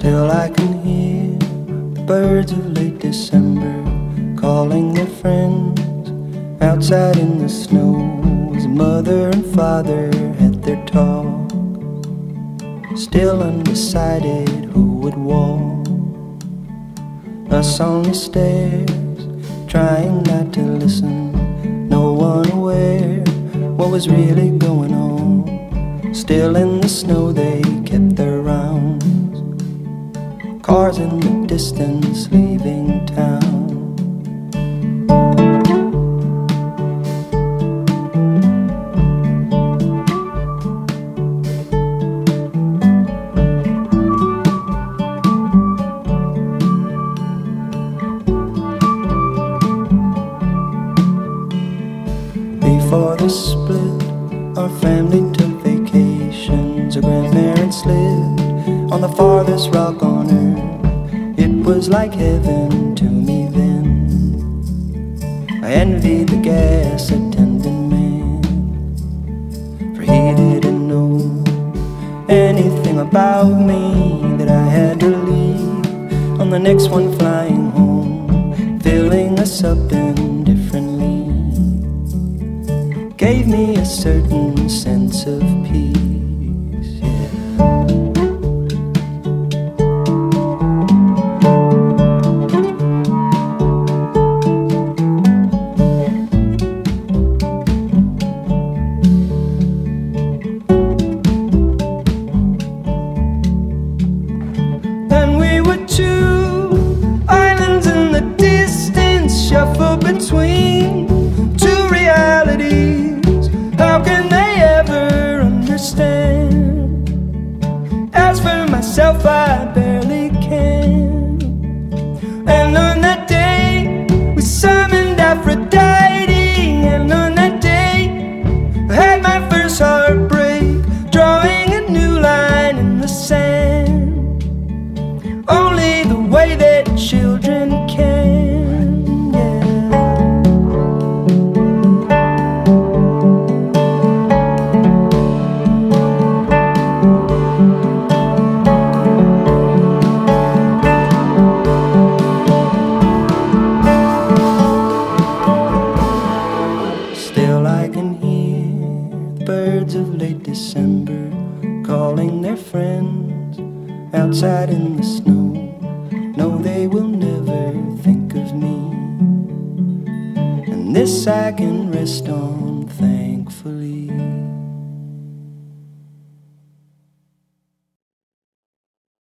Still I can hear the birds of late December calling their friends outside in the snow, as mother and father had their talk, still undecided who would walk. Us on the stairs, trying not to listen, no one aware what was really going on. Still in the snow they kept their rounds, cars in the distance leaving town. Before the split, our family took vacations. Our grandparents lived on the farthest rock on earth. It was like heaven to me then. I envied the gas attendant man, for he didn't know anything about me, that I had to leave on the next one flying home, filling us up indifferently. Gave me a certain sense of peace, yeah. And we were two islands in the distance, shuffle between two realities. How can they ever understand? As for myself, I barely can. And on that day, we summoned Aphrodite. And on that day, I had my first heartbreak, drawing a new line in the sand, only the way that children can, yeah. Still I can hear the birds of late December calling their friends outside in the snow. No, they will never think of me, and this I can rest on.